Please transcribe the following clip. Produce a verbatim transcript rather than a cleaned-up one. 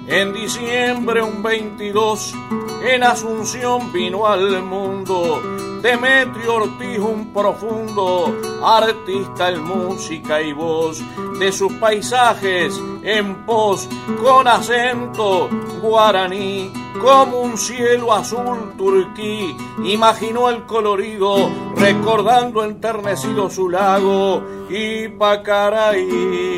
En diciembre un veintidós, en Asunción vino al mundo Demetrio Ortiz, un profundo artista en música y voz, de sus paisajes en pos con acento guaraní, como un cielo azul turquí, imaginó el colorido, recordando enternecido su lago y Pacaraí.